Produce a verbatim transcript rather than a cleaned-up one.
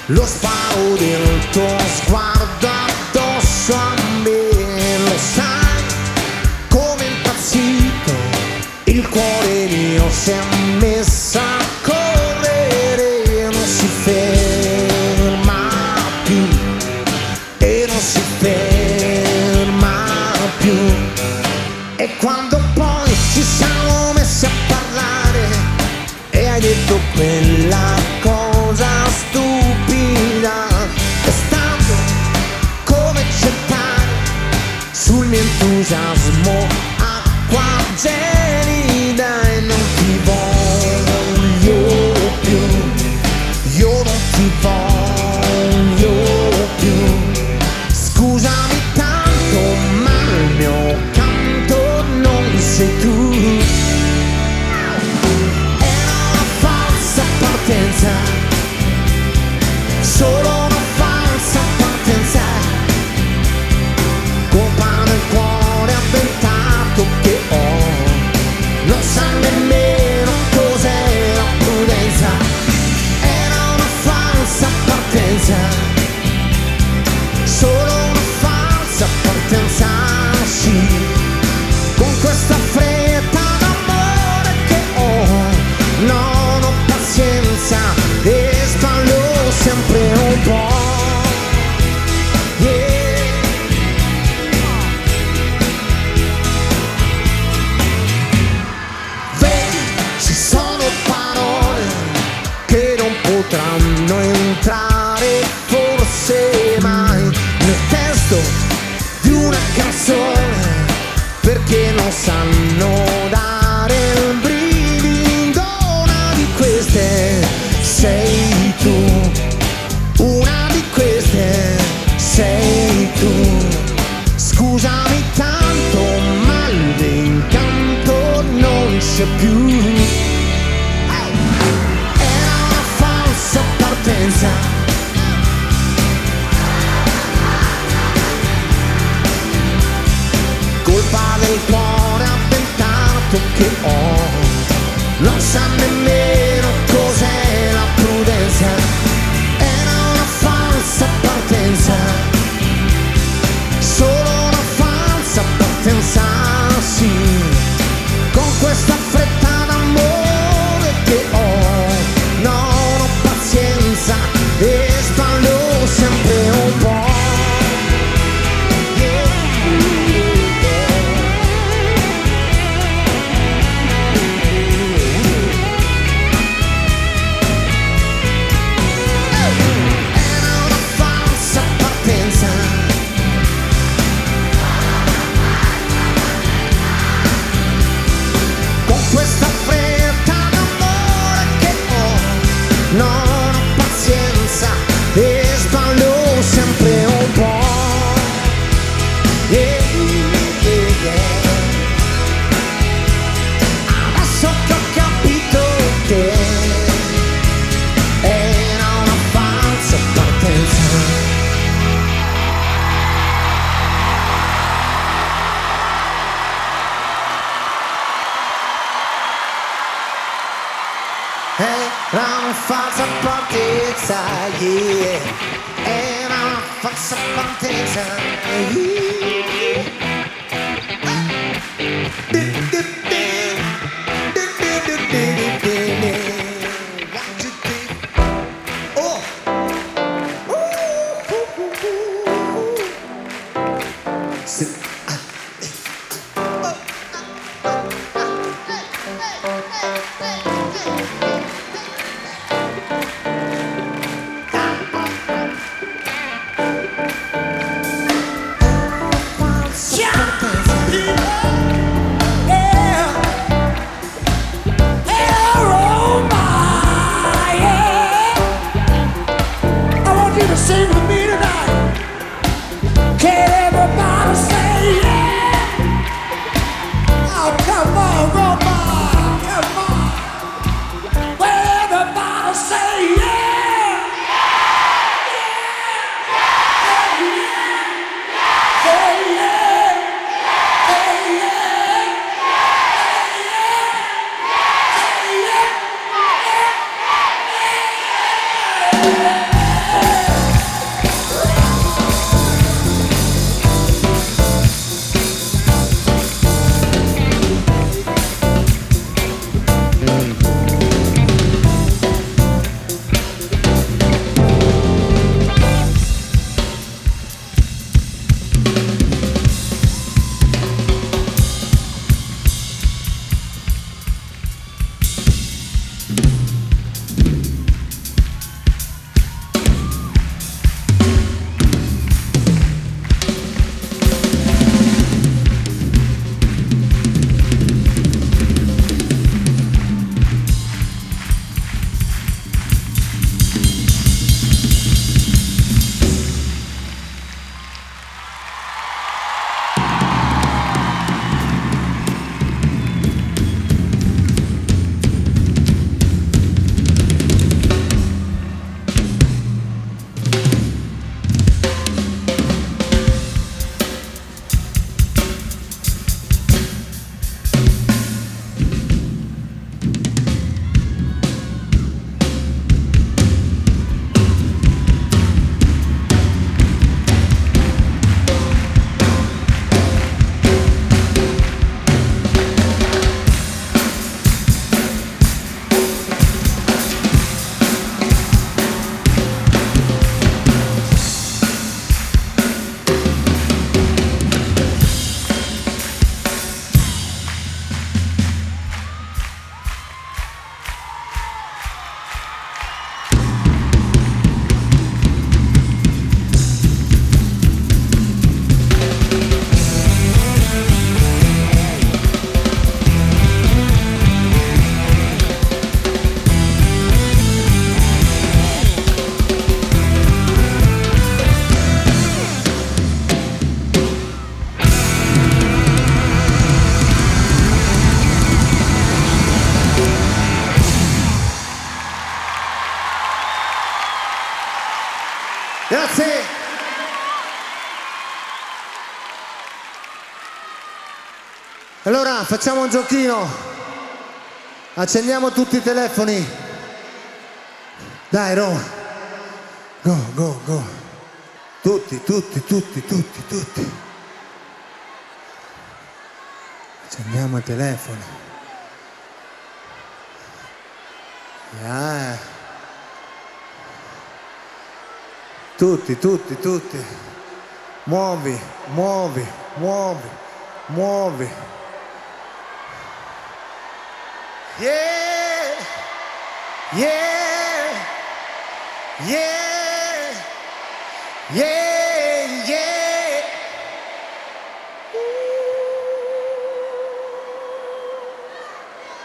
lo sparo del tuo sguardo addosso a me. Lo sai come impazzito il cuore mio si è messo a correre, non si ferma più e non si ferma più. E quando poi ci siamo messi a parlare e hai detto quella cosa stupida, è stato come gettare sul mio entusiasmo acqua gelida. E non ti voglio più, io non ti voglio più. Scusami tanto, ma il mio canto non sei tu. Era una falsa partenza, solo una falsa partenza, colpa del cuore avventato che ho. Non sa nemmeno cos'è la prudenza. Era una falsa partenza, solo una falsa partenza, sì. Con questa fretta d'amore che ho, non ho pazienza e sbaglio sempre un po'. Yeah. Vedi, ci sono parole che non potranno entrare forse mai nel testo di una canzone, perché non sanno dare il brivido. Una di queste sei tu, una di queste sei tu. Scusami tanto, ma l'incanto non c'è più. Era una falsa partenza, colpa del cuore avventato che ho. Non sa nemmeno cos'è la prudenza. Era una falsa partenza, solo una falsa partenza, sì. Con questa fretta d'amore che ho, non ho pazienza e sbaglio sempre un po'. Questa fretta d'amore che ho, non ho pazienza e sbaglio sempre un po'. Yeah, yeah, yeah. Adesso che ho capito che era una falsa partenza. Era una falsa partenza, yeah. Era una falsa partenza, yeah. Oh. Sì. Sing with me tonight. Can everybody say yeah? Oh, come on, Roma, come on. Well, everybody say yeah. Yeah, yeah, yeah, yeah, yeah, yeah, yeah, yeah, yeah. Grazie. Allora facciamo un giochino. Accendiamo tutti i telefoni. Dai Roma. Go, go, go. Tutti, tutti, tutti, tutti, tutti. Accendiamo i telefoni. Yeah. Tutti, tutti, tutti. Muovi, muovi, muovi, muovi. Yeah, yeah, yeah.